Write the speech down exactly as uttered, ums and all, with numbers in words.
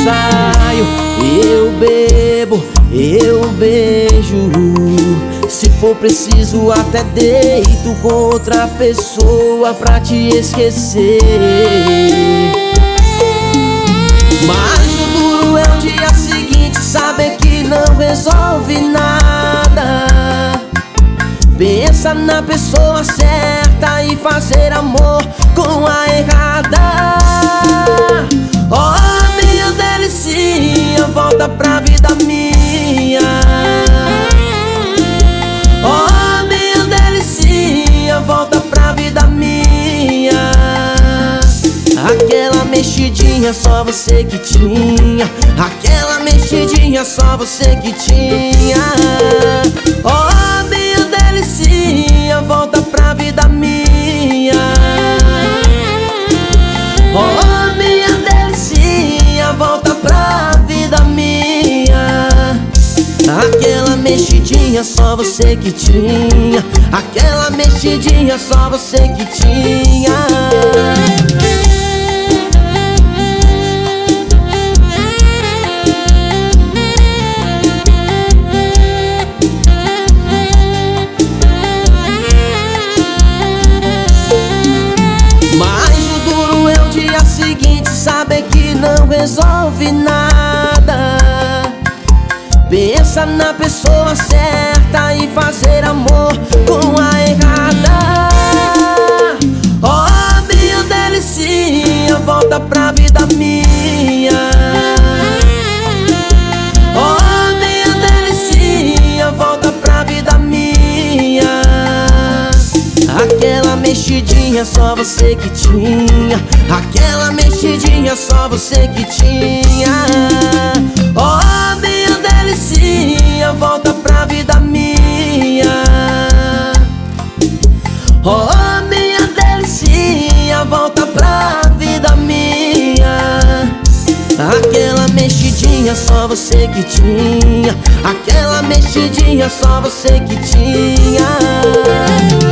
saio, eu bebo, eu beijo. Se for preciso até deito com outra pessoa pra te esquecer. Mas o duro é o dia seguinte, saber que não resolve nada. Pensa na pessoa certa e fazer amor com a errada. Oh, minha delicinha, volta pra vida minha. Oh, minha delicinha, volta pra vida minha. Aquela mexidinha só você que tinha. Aquela mexidinha só você que tinha. Oh, minha delicinha, volta pra vida minha. Oh, minha delicinha, volta pra vida minha. Aquela mexidinha só você que tinha. Aquela mexidinha só você que tinha. Saber que não resolve nada. Pensa na pessoa certa e fazer amor com a errada. Oh, minha delicinha, volta pra vida minha. Oh, minha delicinha, volta pra vida minha. Aquela mexidinha só você que tinha. Aquela mexidinha só você que tinha. Oh, minha delicinha, volta pra vida minha. Oh, minha delicinha, volta pra vida minha. Aquela mexidinha só você que tinha. Aquela mexidinha só você que tinha.